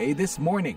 VOA This Morning.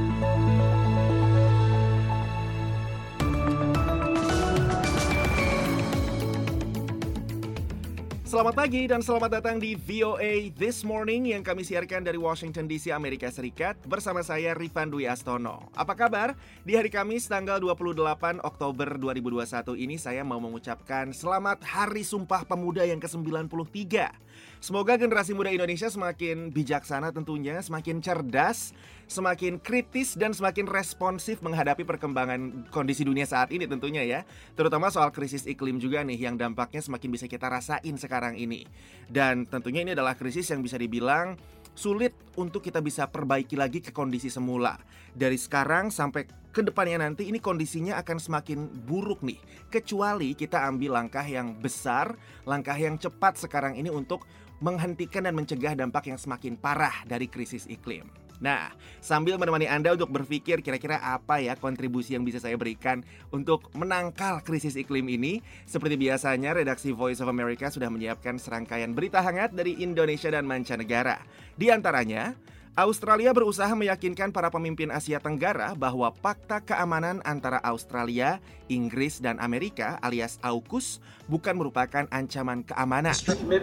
Selamat pagi dan selamat datang di VOA This Morning yang kami siarkan dari Washington DC, Amerika Serikat bersama saya Rifan Dwi Astono. Apa kabar? Di hari Kamis tanggal 28 Oktober 2021 ini saya mau mengucapkan selamat Hari Sumpah Pemuda yang ke-93. Semoga generasi muda Indonesia semakin bijaksana tentunya, semakin cerdas, semakin kritis dan semakin responsif menghadapi perkembangan kondisi dunia saat ini tentunya ya. Terutama soal krisis iklim juga nih yang dampaknya semakin bisa kita rasain sekarang ini. Dan tentunya ini adalah krisis yang bisa dibilang sulit untuk kita bisa perbaiki lagi ke kondisi semula. Dari sekarang sampai ke depannya nanti ini kondisinya akan semakin buruk nih. Kecuali kita ambil langkah yang besar, langkah yang cepat sekarang ini untuk menghentikan dan mencegah dampak yang semakin parah dari krisis iklim. Nah, sambil menemani Anda untuk berpikir kira-kira apa ya kontribusi yang bisa saya berikan untuk menangkal krisis iklim ini, seperti biasanya redaksi Voice of America sudah menyiapkan serangkaian berita hangat dari Indonesia dan mancanegara. Di antaranya, Australia berusaha meyakinkan para pemimpin Asia Tenggara bahwa Fakta Keamanan antara Australia, Inggris, dan Amerika alias AUKUS bukan merupakan ancaman keamanan.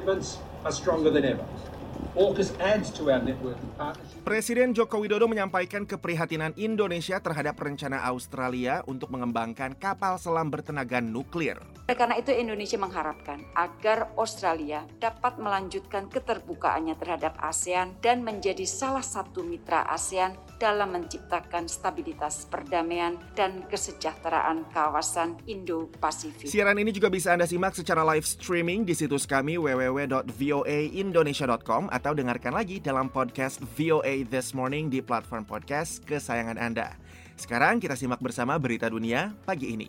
Presiden Joko Widodo menyampaikan keprihatinan Indonesia terhadap rencana Australia untuk mengembangkan kapal selam bertenaga nuklir. Karena itu Indonesia mengharapkan agar Australia dapat melanjutkan keterbukaannya terhadap ASEAN dan menjadi salah satu mitra ASEAN dalam menciptakan stabilitas perdamaian dan kesejahteraan kawasan Indo-Pasifik. Siaran ini juga bisa Anda simak secara live streaming di situs kami www.voaindonesia.com atau dengarkan lagi dalam podcast VOA This Morning di platform podcast kesayangan Anda. Sekarang kita simak bersama berita dunia pagi ini.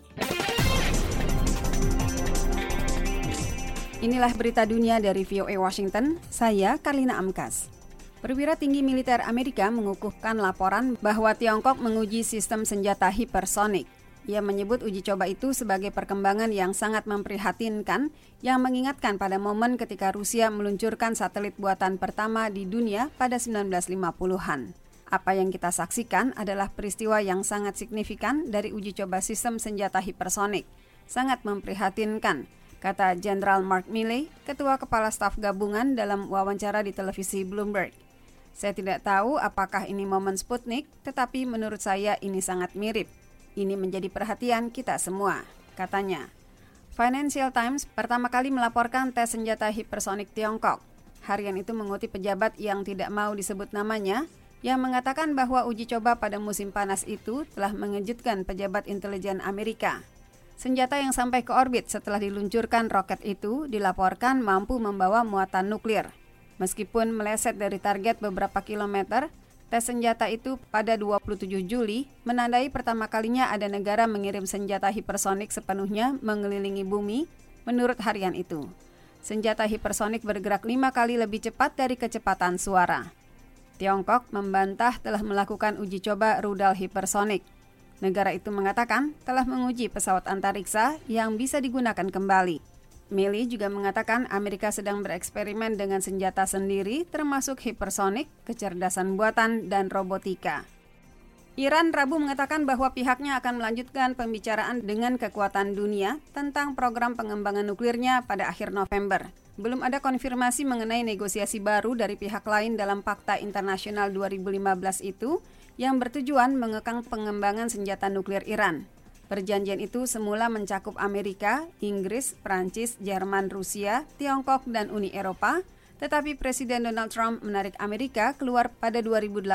Inilah berita dunia dari VOA Washington, saya Karlina Amkas. Perwira tinggi militer Amerika mengukuhkan laporan bahwa Tiongkok menguji sistem senjata hipersonik. Ia menyebut uji coba itu sebagai perkembangan yang sangat memprihatinkan yang mengingatkan pada momen ketika Rusia meluncurkan satelit buatan pertama di dunia pada 1950-an. Apa yang kita saksikan adalah peristiwa yang sangat signifikan dari uji coba sistem senjata hipersonik. Sangat memprihatinkan, kata Jenderal Mark Milley, Ketua Kepala Staf Gabungan dalam wawancara di televisi Bloomberg. Saya tidak tahu apakah ini momen Sputnik, tetapi menurut saya ini sangat mirip. Ini menjadi perhatian kita semua, katanya. Financial Times pertama kali melaporkan tes senjata hipersonik Tiongkok. Harian itu mengutip pejabat yang tidak mau disebut namanya, yang mengatakan bahwa uji coba pada musim panas itu telah mengejutkan pejabat intelijen Amerika. Senjata yang sampai ke orbit setelah diluncurkan roket itu dilaporkan mampu membawa muatan nuklir. Meskipun meleset dari target beberapa kilometer, tes senjata itu pada 27 Juli menandai pertama kalinya ada negara mengirim senjata hipersonik sepenuhnya mengelilingi bumi, menurut harian itu. Senjata hipersonik bergerak 5 kali lebih cepat dari kecepatan suara. Tiongkok membantah telah melakukan uji coba rudal hipersonik. Negara itu mengatakan telah menguji pesawat antariksa yang bisa digunakan kembali. Milley juga mengatakan Amerika sedang bereksperimen dengan senjata sendiri termasuk hipersonik, kecerdasan buatan, dan robotika. Iran Rabu mengatakan bahwa pihaknya akan melanjutkan pembicaraan dengan kekuatan dunia tentang program pengembangan nuklirnya pada akhir November. Belum ada konfirmasi mengenai negosiasi baru dari pihak lain dalam Fakta Internasional 2015 itu yang bertujuan mengekang pengembangan senjata nuklir Iran. Perjanjian itu semula mencakup Amerika, Inggris, Prancis, Jerman, Rusia, Tiongkok, dan Uni Eropa, tetapi Presiden Donald Trump menarik Amerika keluar pada 2018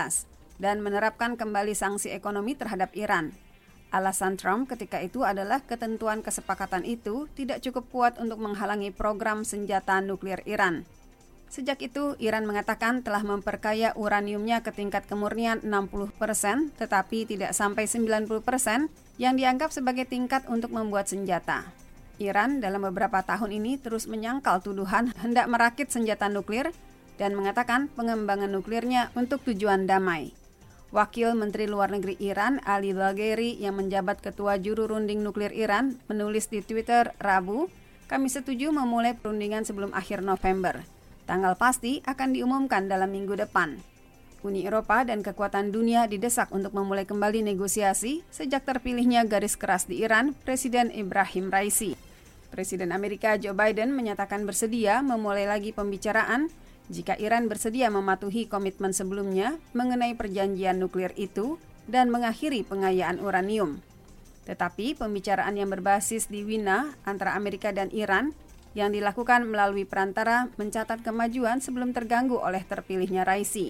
dan menerapkan kembali sanksi ekonomi terhadap Iran. Alasan Trump ketika itu adalah ketentuan kesepakatan itu tidak cukup kuat untuk menghalangi program senjata nuklir Iran. Sejak itu, Iran mengatakan telah memperkaya uraniumnya ke tingkat kemurnian 60%, tetapi tidak sampai 90% yang dianggap sebagai tingkat untuk membuat senjata. Iran dalam beberapa tahun ini terus menyangkal tuduhan hendak merakit senjata nuklir dan mengatakan pengembangan nuklirnya untuk tujuan damai. Wakil Menteri Luar Negeri Iran, Ali Bagheri, yang menjabat Ketua Juru Runding Nuklir Iran, menulis di Twitter Rabu, "Kami setuju memulai perundingan sebelum akhir November. Tanggal pasti akan diumumkan dalam minggu depan." Uni Eropa dan kekuatan dunia didesak untuk memulai kembali negosiasi sejak terpilihnya garis keras di Iran, Presiden Ibrahim Raisi. Presiden Amerika Joe Biden menyatakan bersedia memulai lagi pembicaraan jika Iran bersedia mematuhi komitmen sebelumnya mengenai perjanjian nuklir itu dan mengakhiri pengayaan uranium. Tetapi pembicaraan yang berbasis di Wina antara Amerika dan Iran yang dilakukan melalui perantara mencatat kemajuan sebelum terganggu oleh terpilihnya Raisi.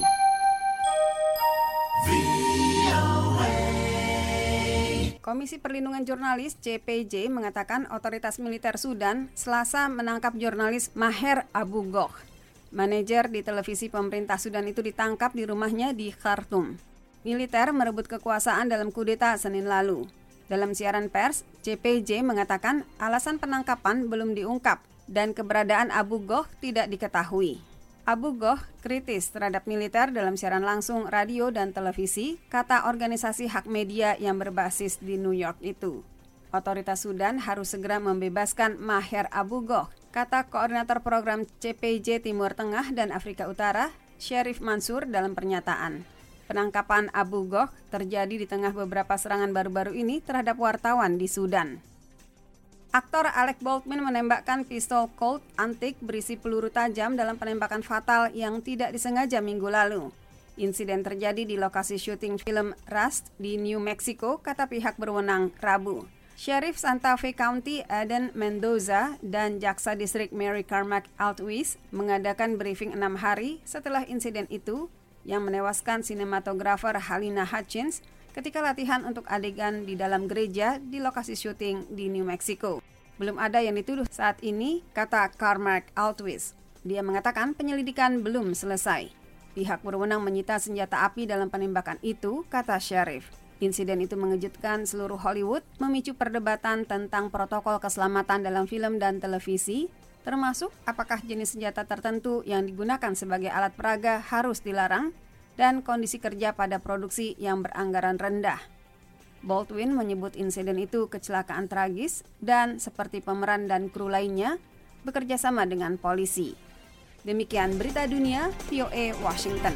Komisi Perlindungan Jurnalis (CPJ) mengatakan otoritas militer Sudan Selasa menangkap jurnalis Maher Abu Ghoh. Manajer di televisi pemerintah Sudan itu ditangkap di rumahnya di Khartoum. Militer merebut kekuasaan dalam kudeta Senin lalu. Dalam siaran pers, CPJ mengatakan alasan penangkapan belum diungkap dan keberadaan Abu Ghoh tidak diketahui. Abu Ghoh kritis terhadap militer dalam siaran langsung radio dan televisi, kata organisasi hak media yang berbasis di New York itu. Otoritas Sudan harus segera membebaskan Maher Abu Ghoh, kata koordinator program CPJ Timur Tengah dan Afrika Utara, Syarif Mansur dalam pernyataan. Penangkapan Abu Ghoh terjadi di tengah beberapa serangan baru-baru ini terhadap wartawan di Sudan. Aktor Alec Baldwin menembakkan pistol Colt antik berisi peluru tajam dalam penembakan fatal yang tidak disengaja minggu lalu. Insiden terjadi di lokasi syuting film Rust di New Mexico, kata pihak berwenang Rabu. Sheriff Santa Fe County Eden Mendoza dan Jaksa Distrik Mary Carmack Altwis mengadakan briefing 6 hari setelah insiden itu yang menewaskan sinematografer Halina Hutchins ketika latihan untuk adegan di dalam gereja di lokasi syuting di New Mexico. Belum ada yang dituduh saat ini, kata Carmack Altwis. Dia mengatakan penyelidikan belum selesai. Pihak berwenang menyita senjata api dalam penembakan itu, kata Sheriff. Insiden itu mengejutkan seluruh Hollywood, memicu perdebatan tentang protokol keselamatan dalam film dan televisi, termasuk apakah jenis senjata tertentu yang digunakan sebagai alat peraga harus dilarang, dan kondisi kerja pada produksi yang beranggaran rendah. Baldwin menyebut insiden itu kecelakaan tragis dan seperti pemeran dan kru lainnya bekerja sama dengan polisi. Demikian berita dunia VOA Washington.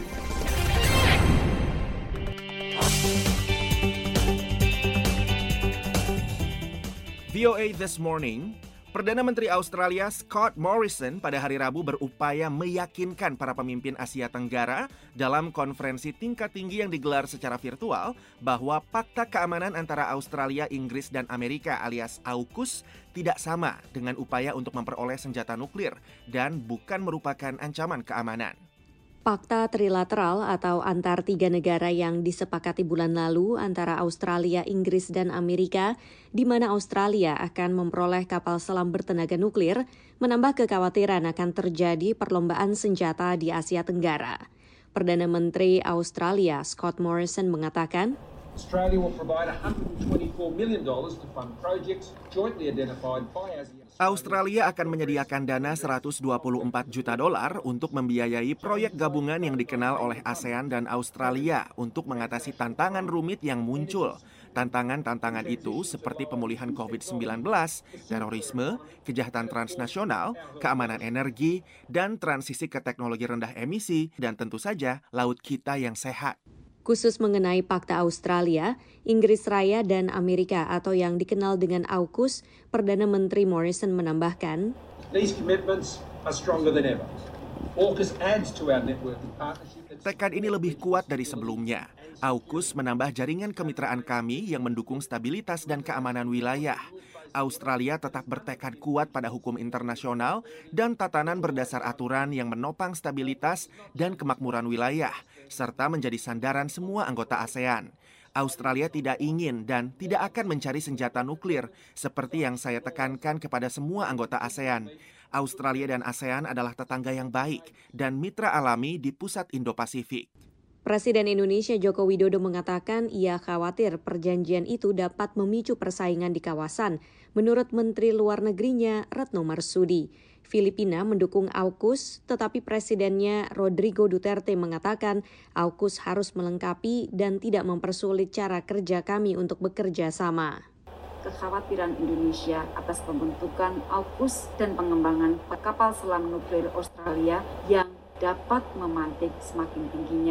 VOA This Morning. Perdana Menteri Australia Scott Morrison pada hari Rabu berupaya meyakinkan para pemimpin Asia Tenggara dalam konferensi tingkat tinggi yang digelar secara virtual bahwa Fakta Keamanan antara Australia, Inggris, dan Amerika alias AUKUS tidak sama dengan upaya untuk memperoleh senjata nuklir dan bukan merupakan ancaman keamanan. Fakta trilateral atau antar tiga negara yang disepakati bulan lalu antara Australia, Inggris, dan Amerika, di mana Australia akan memperoleh kapal selam bertenaga nuklir, menambah kekhawatiran akan terjadi perlombaan senjata di Asia Tenggara. Perdana Menteri Australia Scott Morrison mengatakan, Australia will provide $124 million to fund projects jointly identified by ASEAN. Australia akan menyediakan dana $124 juta untuk membiayai proyek gabungan yang dikenal oleh ASEAN dan Australia untuk mengatasi tantangan rumit yang muncul. Tantangan-tantangan itu seperti pemulihan COVID-19, terorisme, kejahatan transnasional, keamanan energi, dan transisi ke teknologi rendah emisi, dan tentu saja laut kita yang sehat. Khusus mengenai Fakta Australia, Inggris Raya dan Amerika atau yang dikenal dengan AUKUS, Perdana Menteri Morrison menambahkan, These commitments are stronger than ever. AUKUS adds to our networking partnership. Tekad ini lebih kuat dari sebelumnya. AUKUS menambah jaringan kemitraan kami yang mendukung stabilitas dan keamanan wilayah. Australia tetap bertekad kuat pada hukum internasional dan tatanan berdasar aturan yang menopang stabilitas dan kemakmuran wilayah, serta menjadi sandaran semua anggota ASEAN. Australia tidak ingin dan tidak akan mencari senjata nuklir, seperti yang saya tekankan kepada semua anggota ASEAN. Australia dan ASEAN adalah tetangga yang baik dan mitra alami di pusat Indo-Pasifik. Presiden Indonesia Joko Widodo mengatakan ia khawatir perjanjian itu dapat memicu persaingan di kawasan. Menurut Menteri Luar Negerinya Retno Marsudi, Filipina mendukung AUKUS, tetapi presidennya Rodrigo Duterte mengatakan AUKUS harus melengkapi dan tidak mempersulit cara kerja kami untuk bekerja sama. Kekhawatiran Indonesia atas pembentukan AUKUS dan pengembangan kapal selam nuklir Australia yang dapat memantik semakin tingginya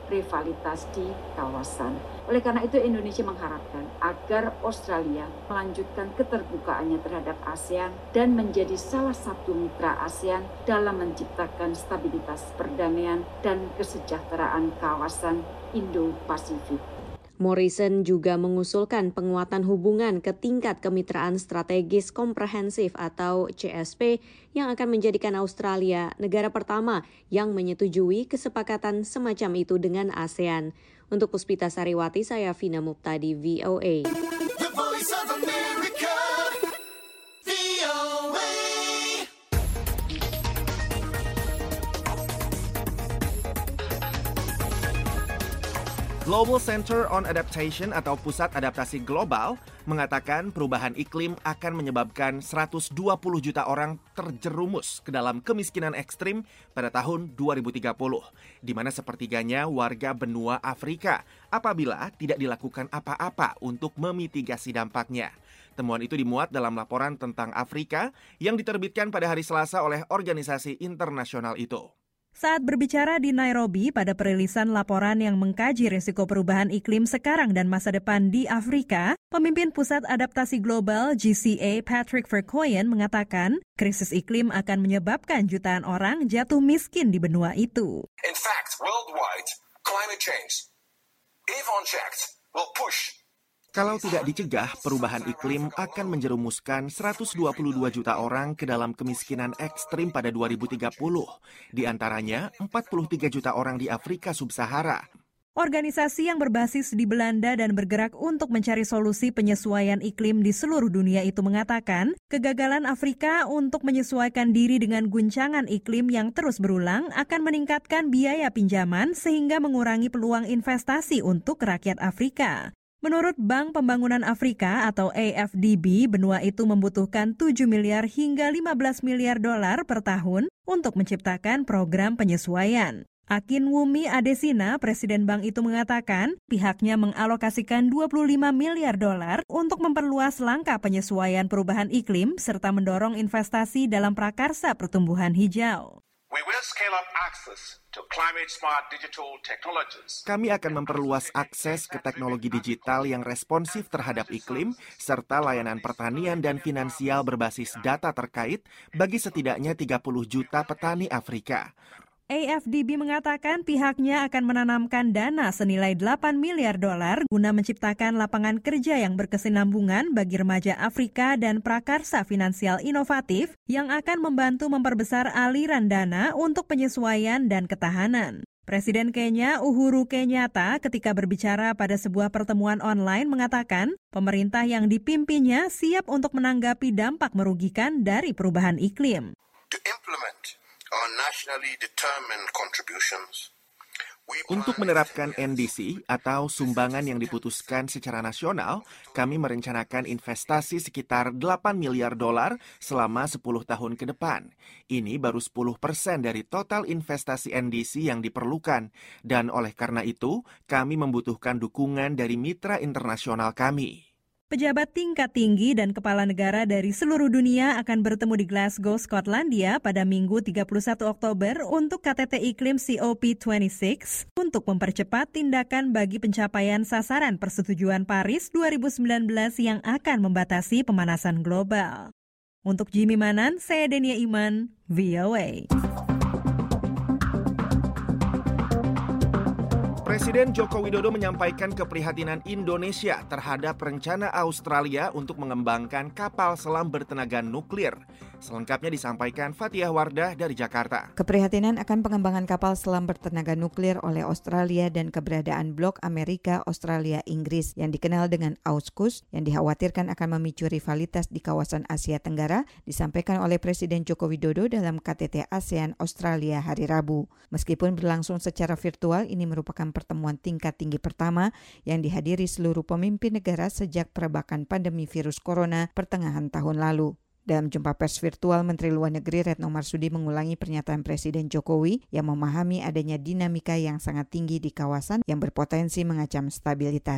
rivalitas di kawasan. Oleh karena itu Indonesia mengharapkan agar Australia melanjutkan keterbukaannya terhadap ASEAN dan menjadi salah satu mitra ASEAN dalam menciptakan stabilitas perdamaian dan kesejahteraan kawasan Indo-Pasifik. Morrison juga mengusulkan penguatan hubungan ke tingkat kemitraan strategis komprehensif atau CSP yang akan menjadikan Australia negara pertama yang menyetujui kesepakatan semacam itu dengan ASEAN. Untuk Puspita Sariwati, saya Vina Muptadi, VOA. The Voice of America, VOA. Global Center on Adaptation atau Pusat Adaptasi Global mengatakan perubahan iklim akan menyebabkan 120 juta orang terjerumus ke dalam kemiskinan ekstrim pada tahun 2030, di mana sepertiganya warga benua Afrika apabila tidak dilakukan apa-apa untuk memitigasi dampaknya. Temuan itu dimuat dalam laporan tentang Afrika yang diterbitkan pada hari Selasa oleh organisasi internasional itu. Saat berbicara di Nairobi pada perilisan laporan yang mengkaji risiko perubahan iklim sekarang dan masa depan di Afrika, pemimpin Pusat Adaptasi Global GCA Patrick Vercoyen mengatakan krisis iklim akan menyebabkan jutaan orang jatuh miskin di benua itu. In fact, worldwide, climate change, if unchecked, will push. Kalau tidak dicegah, perubahan iklim akan menjerumuskan 122 juta orang ke dalam kemiskinan ekstrim pada 2030. Di antaranya, 43 juta orang di Afrika Sub-Sahara. Organisasi yang berbasis di Belanda dan bergerak untuk mencari solusi penyesuaian iklim di seluruh dunia itu mengatakan, kegagalan Afrika untuk menyesuaikan diri dengan guncangan iklim yang terus berulang akan meningkatkan biaya pinjaman sehingga mengurangi peluang investasi untuk rakyat Afrika. Menurut Bank Pembangunan Afrika atau AFDB, benua itu membutuhkan 7 miliar hingga 15 miliar dolar per tahun untuk menciptakan program penyesuaian. Akinwumi Adesina, Presiden bank itu mengatakan pihaknya mengalokasikan 25 miliar dolar untuk memperluas langkah penyesuaian perubahan iklim serta mendorong investasi dalam prakarsa pertumbuhan hijau. We will scale up access to climate-smart digital technologies. Kami akan memperluas akses ke teknologi digital yang responsif terhadap iklim, serta layanan pertanian dan finansial berbasis data terkait bagi setidaknya 30 juta petani Afrika. AFDB mengatakan pihaknya akan menanamkan dana senilai 8 miliar dolar guna menciptakan lapangan kerja yang berkesinambungan bagi remaja Afrika dan prakarsa finansial inovatif yang akan membantu memperbesar aliran dana untuk penyesuaian dan ketahanan. Presiden Kenya Uhuru Kenyatta ketika berbicara pada sebuah pertemuan online mengatakan pemerintah yang dipimpinnya siap untuk menanggapi dampak merugikan dari perubahan iklim. To implement our nationally determined contributions. Untuk menerapkan NDC atau sumbangan yang diputuskan secara nasional, kami merencanakan investasi sekitar 8 miliar dolar selama 10 tahun ke depan. Ini baru 10% dari total investasi NDC yang diperlukan, dan oleh karena itu, kami membutuhkan dukungan dari mitra internasional kami. Pejabat tingkat tinggi dan kepala negara dari seluruh dunia akan bertemu di Glasgow, Skotlandia pada Minggu 31 Oktober untuk KTT Iklim COP26 untuk mempercepat tindakan bagi pencapaian sasaran persetujuan Paris 2019 yang akan membatasi pemanasan global. Untuk Jimmy Manan, saya Denia Iman, VOA. Presiden Joko Widodo menyampaikan keprihatinan Indonesia terhadap rencana Australia untuk mengembangkan kapal selam bertenaga nuklir. Selengkapnya disampaikan Fathiah Wardah dari Jakarta. Keprihatinan akan pengembangan kapal selam bertenaga nuklir oleh Australia dan keberadaan blok Amerika, Australia, Inggris yang dikenal dengan AUKUS yang dikhawatirkan akan memicu rivalitas di kawasan Asia Tenggara disampaikan oleh Presiden Joko Widodo dalam KTT ASEAN Australia hari Rabu. Meskipun berlangsung secara virtual, ini merupakan pertemuan tingkat tinggi pertama yang dihadiri seluruh pemimpin negara sejak perebakan pandemi virus corona pertengahan tahun lalu. Dalam jumpa pers virtual, Menteri Luar Negeri Retno Marsudi mengulangi pernyataan Presiden Jokowi yang memahami adanya dinamika yang sangat tinggi di kawasan yang berpotensi mengancam stabilitas.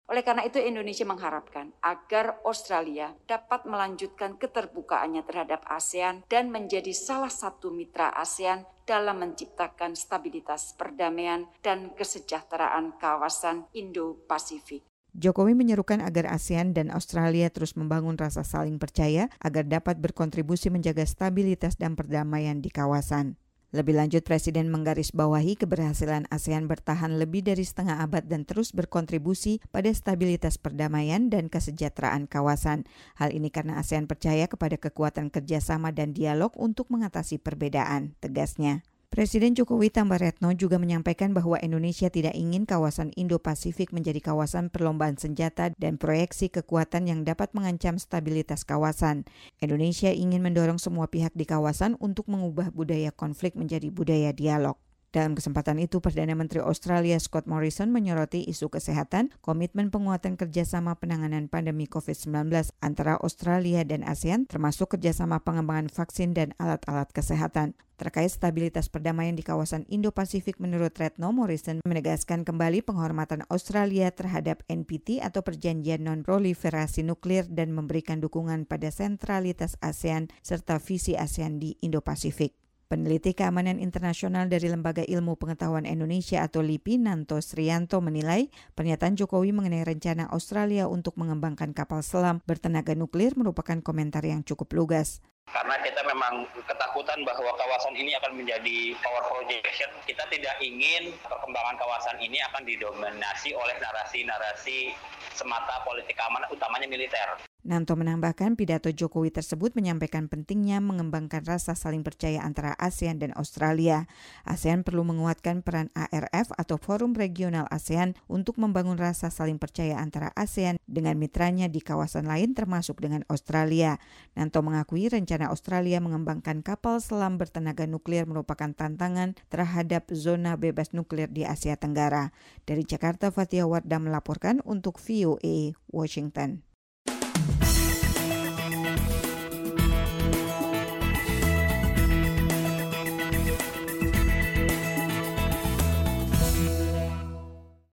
Oleh karena itu Indonesia mengharapkan agar Australia dapat melanjutkan keterbukaannya terhadap ASEAN dan menjadi salah satu mitra ASEAN dalam menciptakan stabilitas perdamaian dan kesejahteraan kawasan Indo-Pasifik. Jokowi menyerukan agar ASEAN dan Australia terus membangun rasa saling percaya agar dapat berkontribusi menjaga stabilitas dan perdamaian di kawasan. Lebih lanjut, Presiden menggarisbawahi keberhasilan ASEAN bertahan lebih dari setengah abad dan terus berkontribusi pada stabilitas perdamaian dan kesejahteraan kawasan. Hal ini karena ASEAN percaya kepada kekuatan kerjasama dan dialog untuk mengatasi perbedaan, tegasnya. Presiden Jokowi tambah Retno juga menyampaikan bahwa Indonesia tidak ingin kawasan Indo-Pasifik menjadi kawasan perlombaan senjata dan proyeksi kekuatan yang dapat mengancam stabilitas kawasan. Indonesia ingin mendorong semua pihak di kawasan untuk mengubah budaya konflik menjadi budaya dialog. Dalam kesempatan itu, Perdana Menteri Australia Scott Morrison menyoroti isu kesehatan, komitmen penguatan kerjasama penanganan pandemi COVID-19 antara Australia dan ASEAN, termasuk kerjasama pengembangan vaksin dan alat-alat kesehatan. Terkait stabilitas perdamaian di kawasan Indo-Pasifik, menurut Retno, Morrison menegaskan kembali penghormatan Australia terhadap NPT atau Perjanjian Non-Proliferasi Nuklir dan memberikan dukungan pada sentralitas ASEAN serta visi ASEAN di Indo-Pasifik. Peneliti keamanan internasional dari Lembaga Ilmu Pengetahuan Indonesia atau LIPI, Nanto Srianto, menilai pernyataan Jokowi mengenai rencana Australia untuk mengembangkan kapal selam bertenaga nuklir merupakan komentar yang cukup lugas. Karena kita memang ketakutan bahwa kawasan ini akan menjadi power projection. Kita tidak ingin perkembangan kawasan ini akan didominasi oleh narasi-narasi semata politik keamanan, utamanya militer. Nanto menambahkan pidato Jokowi tersebut menyampaikan pentingnya mengembangkan rasa saling percaya antara ASEAN dan Australia. ASEAN perlu menguatkan peran ARF atau Forum Regional ASEAN untuk membangun rasa saling percaya antara ASEAN dengan mitranya di kawasan lain termasuk dengan Australia. Nanto mengakui rencana Australia mengembangkan kapal selam bertenaga nuklir merupakan tantangan terhadap zona bebas nuklir di Asia Tenggara. Dari Jakarta, Fathia Wardah melaporkan untuk VOA Washington.